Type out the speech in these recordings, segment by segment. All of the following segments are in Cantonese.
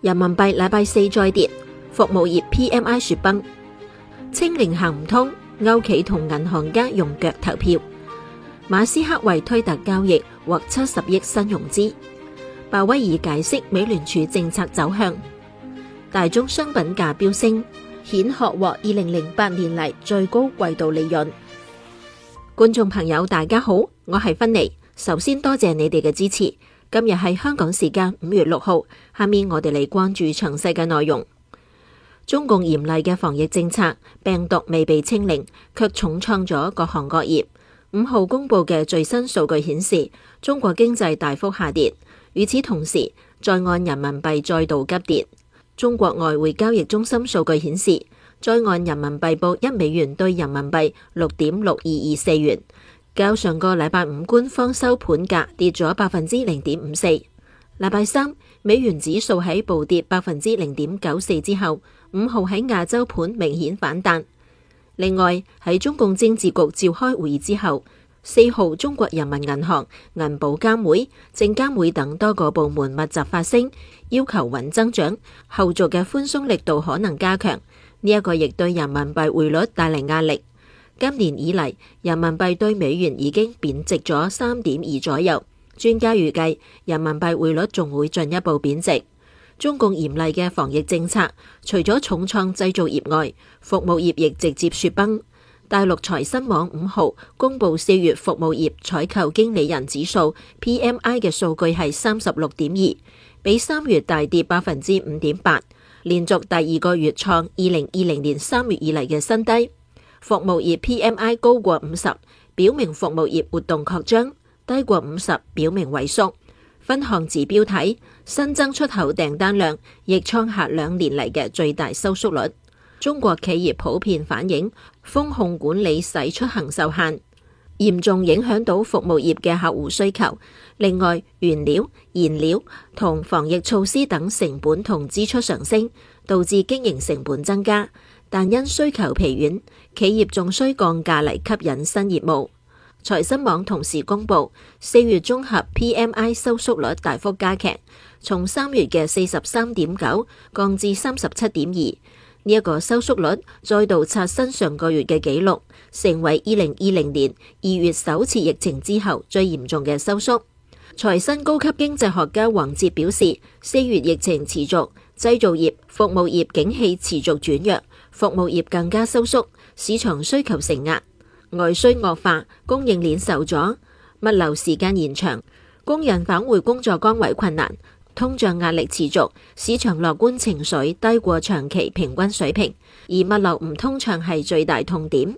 人民幣禮拜四再跌，服務業 PMI 雪崩，清零行唔通，歐企同銀行家用腳投票。馬斯克為推特交易獲70億新融資。鮑威爾解釋美聯儲政策走向。大宗商品價飆升，顯學獲2008年嚟最高季度利潤。觀眾朋友大家好，我係芬妮，首先多謝你哋嘅支持。今日係香港時間5月6號，下面我哋嚟關注詳細嘅內容。中共嚴厲嘅防疫政策，病毒未被清零，卻重創咗各行各業。5號公布嘅最新數據顯示，中國經濟大幅下跌。與此同時，在岸人民幣再度急跌。中國外匯交易中心數據顯示，在岸人民幣報1美元兌人民幣6.6224元，較上個禮拜五官方收盤價跌咗0.54%。禮拜三，美元指數喺暴跌0.94%之後，5號喺亞洲盤明顯反彈。另外，喺中共政治局召開會議之後，4號中國人民銀行、銀保監會、證監會等多個部門密集發聲，要求穩增長，後續嘅寬鬆力度可能加強。呢一個亦對人民幣匯率帶嚟壓力。今年以嚟，人民幣對美元已經貶值咗3.2左右。專家預計，人民幣匯率仲會進一步貶值。中共嚴厲嘅防疫政策，除咗重創製造業外，服務業亦直接雪崩。大陸財新網5號公布4月服務業採購經理人指數 PMI 嘅數據係36.2，比3月大跌5.8%，連續第二個月創2020年3月以嚟嘅新低。服務業 PMI 高過50，表明服務業活動擴張；低過50，表明萎縮。分項指標睇，新增出口訂單量亦創下2年嚟嘅最大收縮率。中國企業普遍反映風控管理使出行受限，嚴重影響到服務業嘅客戶需求。另外，原料、燃料同防疫措施等成本同支出上升，導致經營成本增加。但因需求疲軟，企業仲需降價嚟吸引新業務。財新網同時公布4月綜合 PMI 收縮率大幅加劇，從3月嘅43.9降至37.2。呢一個收縮率再度刷新上個月嘅紀錄，成為2020年2月首次疫情之後最嚴重嘅收縮。財新高級經濟學家黃哲表示，4月疫情持續，製造業、服務業景氣持續轉弱，服務業更加收縮，市場需求承壓，外需惡化，供應鏈受阻，物流時間延長，工人返回工作崗位困難。通脹壓力持續，市場樂觀情緒低過長期平均水平，而物流唔通暢係最大痛點。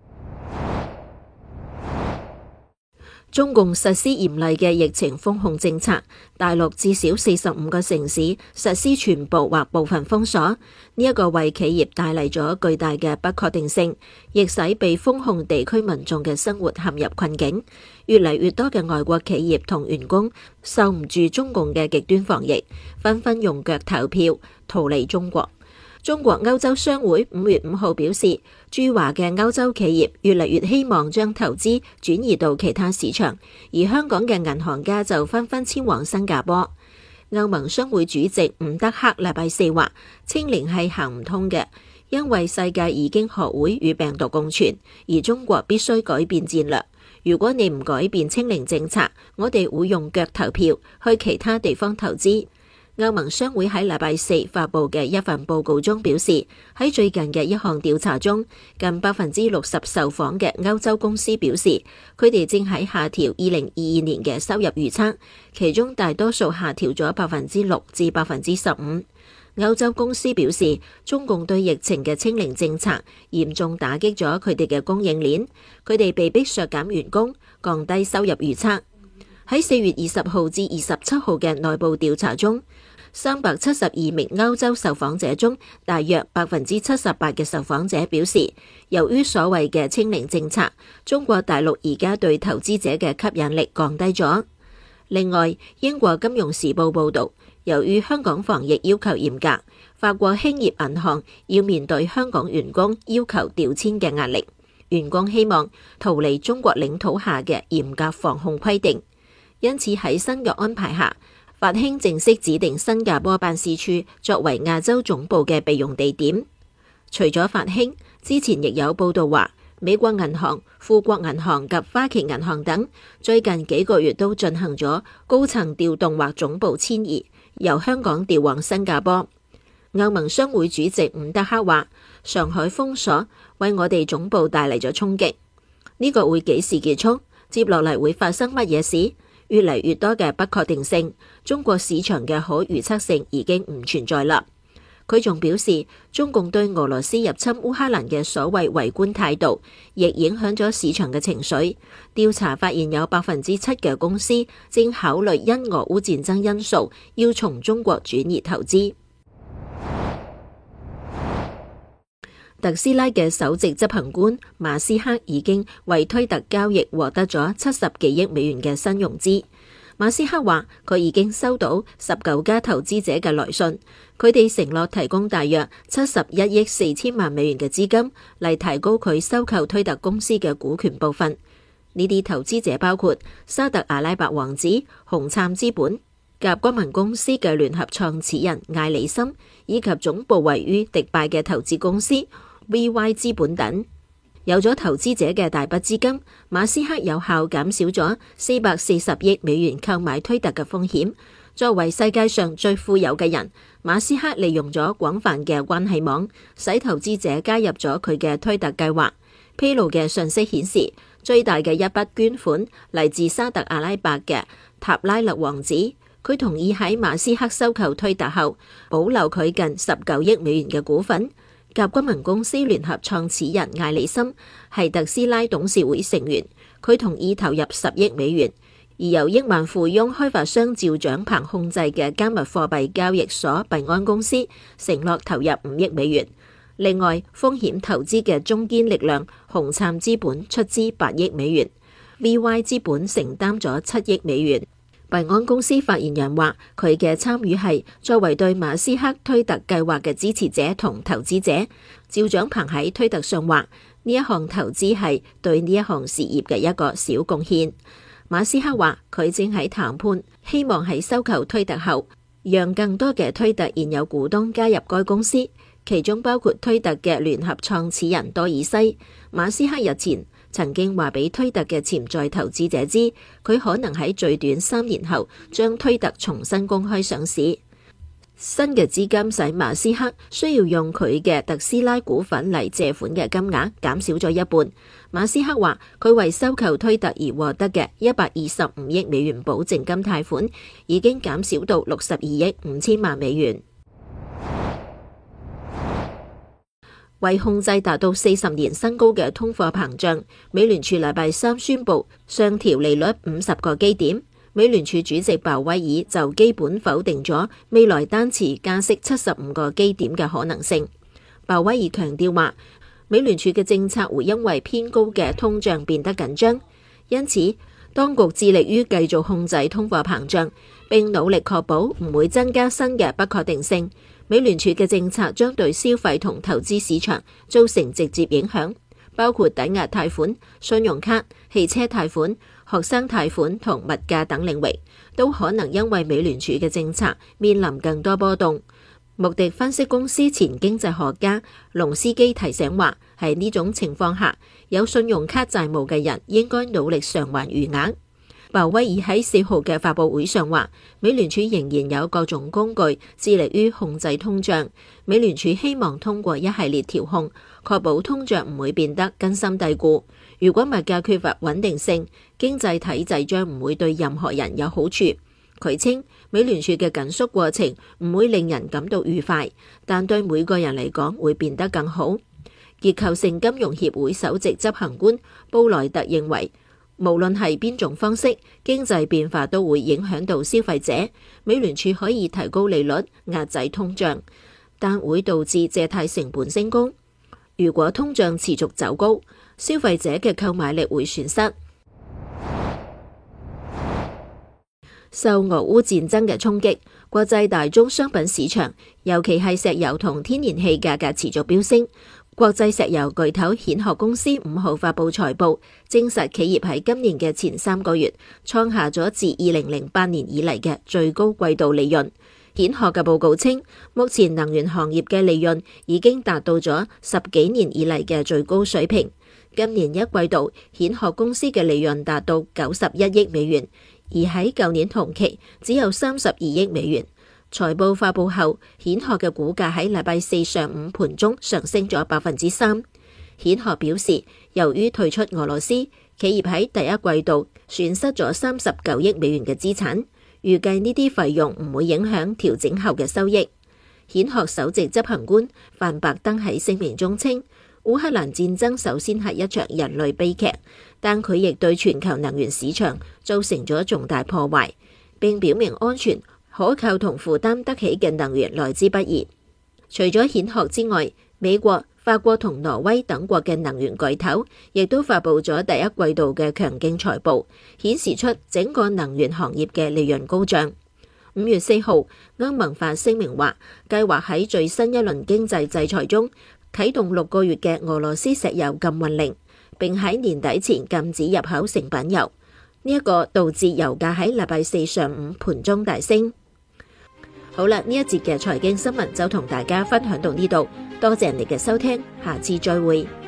中共實施嚴厲嘅疫情封控政策，大陸至少45個城市實施全部或部分封鎖，呢一個為企業帶嚟咗巨大嘅不確定性，亦使被封控地區民眾嘅生活陷入困境。越嚟越多嘅外國企業同員工受唔住中共嘅極端防疫，紛紛用腳投票逃離中國。中國歐洲商會5月5號表示，駐華嘅歐洲企業越嚟越希望將投資轉移到其他市場，而香港嘅銀行家就紛紛遷往新加坡。歐盟商會主席伍德克禮拜四話，清零係行唔通嘅，因為世界已經學會與病毒共存，而中國必須改變戰略。如果你唔改變清零政策，我哋會用腳投票去其他地方投資。歐盟商會喺禮拜四發布嘅一份報告中表示，喺最近嘅一項調查中，近60%受訪嘅歐洲公司表示，佢哋正喺下調2022年嘅收入預測，其中大多數下調咗6%至15%。歐洲公司表示，中共對疫情嘅清零政策嚴重打擊咗佢哋嘅供應鏈，佢哋被迫削減員工，降低收入預測。喺4月20號至27號嘅內部調查中，372名歐洲受訪者中，大約78%嘅受訪者表示，由於所謂嘅清零政策，中國大陸而家對投資者嘅吸引力降低咗。另外，英國金融時報報導，由於香港防疫要求嚴格，法國興業銀行要面對香港員工要求調遷嘅壓力，員工希望逃離中國領土下嘅嚴格防控規定。因此喺新嘅安排下， 法興正式指定新加坡辦事處作為亞洲總部嘅備用地點。除咗法興，之前亦有報道話，美國銀行、富國銀行及花旗銀行等最近幾個月都進行咗高層調動或總部遷移，由香港調往新加坡。歐盟商會主席伍德克話：上海封鎖為我哋總部帶嚟咗衝擊，呢個會幾時結束？接落嚟會發生乜嘢事？越嚟越多嘅不確定性，中國市場嘅可預測性已經唔存在啦。佢仲表示，中共對俄羅斯入侵烏克蘭嘅所謂圍觀態度，亦影響咗市場嘅情緒。調查發現有7%嘅公司正考慮因俄烏戰爭因素要從中國轉移投資。特斯拉嘅首席執行官馬斯克已經為推特交易獲得咗70幾億美元嘅新融資。馬斯克話佢已經收到19家投資者嘅來信，佢哋承諾提供大約71億4千萬美元嘅資金嚟提高佢收購推特公司嘅股權部分。呢啲投資者包括沙特阿拉伯王子、紅杉資本、甲骨文公司嘅聯合創始人艾里森，以及總部位於迪拜嘅投資公司VY 資本等。有咗投資者嘅大筆資金，馬斯克有效減少咗440億美元購買推特嘅風險。作為世界上最富有嘅人，馬斯克利用咗廣泛嘅關係網，使投資者加入咗佢嘅推特計劃。披露嘅信息顯示，最大嘅一筆捐款嚟自沙特阿拉伯嘅塔拉勒王子，佢同意喺馬斯克收購推特後，保留佢近19億美元嘅股份。甲骨文公司聯合創始人艾里森係特斯拉董事會成員，佢同意投入10億美元。而由億萬富翁開發商趙長鵬控制嘅加密貨幣交易所幣安公司承諾投入5億美元。另外，風險投資嘅中堅力量紅杉資本出資8億美元，VY 資本承擔咗7億美元。幣安公司發言人話，佢嘅參與係作為對馬斯克推特計劃嘅支持者同投資者。趙長鵬喺推特上話，呢一項投資係對呢一項事業嘅一個小貢獻。馬斯克話，佢正喺談判，希望喺收購推特後，讓更多嘅推特現有股東加入該公司，其中包括推特嘅聯合創始人多爾西。馬斯克日前曾經話俾推特嘅潛在投資者知，佢可能喺最短3年後將推特重新公開上市。新嘅資金使馬斯克需要用佢嘅特斯拉股份嚟借款嘅金額減少咗一半。馬斯克話，佢為收購推特而獲得嘅125億美元保證金貸款已經減少到62億5千萬美元。為控制達到40年新高嘅通貨膨脹，美聯儲禮拜3宣布上調利率50個基點。美聯儲主席鮑威爾就基本否定咗未來單次加息75個基點嘅可能性。鮑威爾強調話，美聯儲嘅政策會因為偏高嘅通脹變得緊張，因此當局致力於繼續控制通貨膨脹，並努力確保唔會增加新嘅不確定性。美聯儲嘅政策將對消費同投資市場造成直接影響，包括抵押貸款、信用卡、汽車貸款、學生貸款同物價等領域，都可能因為美聯儲嘅政策面臨更多波動。穆迪分析公司前經濟學家龍斯基提醒話，喺呢種情況下，有信用卡債務嘅人應該努力償還餘額。鮑威爾喺4號嘅發佈會上話，美聯儲仍然有各種工具致力於控制通脹。美聯儲希望通過一系列調控，確保通脹唔會變得根深蒂固。如果物價缺乏穩定性，經濟體制將唔會對任何人有好處。佢稱，美聯儲嘅緊縮過程唔會令人感到愉快，但對每個人嚟講會變得更好。結構性金融協會首席執行官布萊特認為，無論係邊種方式，經濟變化都會影響到消費者。美聯儲可以提高利率壓制通脹，但會導致借貸成本升高。如果通脹持續走高，消費者嘅購買力會損失。受俄烏戰爭嘅衝擊，國際大宗商品市場，尤其係石油同天然氣價格持續飆升。 國際石油巨頭蜆殼公司5號發布財報，證實企業喺今年嘅前3個月創下咗自2008年以嚟嘅最高季度利潤。蜆殼嘅報告稱，目前能源行業嘅利潤已經達到咗10幾年以嚟嘅最高水平。今年一季度，蜆殼公司嘅利潤達到91億美元，而喺舊年同期只有32億美元。財報發佈後，蜆殼嘅股價喺禮拜四上午盤中上升咗3%。蜆殼表示，由於退出俄羅斯，企業喺第一季度損失咗39億美元嘅資產，預計呢啲費用唔會影響調整後嘅收益。蜆殼首席執行官范伯登喺聲明中稱，烏克蘭戰爭首先係一場人類悲劇，但佢亦對全球能源市場造成咗重大破壞，並表明安全、可靠同負擔得起嘅能源來之不易。除咗蜆殼之外，美國、法國同挪威等國嘅能源巨頭亦都發佈咗第一季度嘅強勁財報，顯示出整個能源行業嘅利潤高漲。5月4號，歐盟發聲明話，計劃喺最新一輪經濟制裁中啟動6個月嘅俄羅斯石油禁運令，並喺年底前禁止入口成品油。呢一個導致油價喺禮拜四上午盤中大升。好啦，呢一節嘅財經新聞就同大家分享到呢度，多謝你嘅收聽，下次再會。